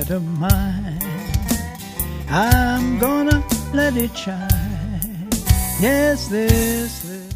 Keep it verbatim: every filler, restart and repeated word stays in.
light of mine. I'm gonna let it shine. Yes, this, this.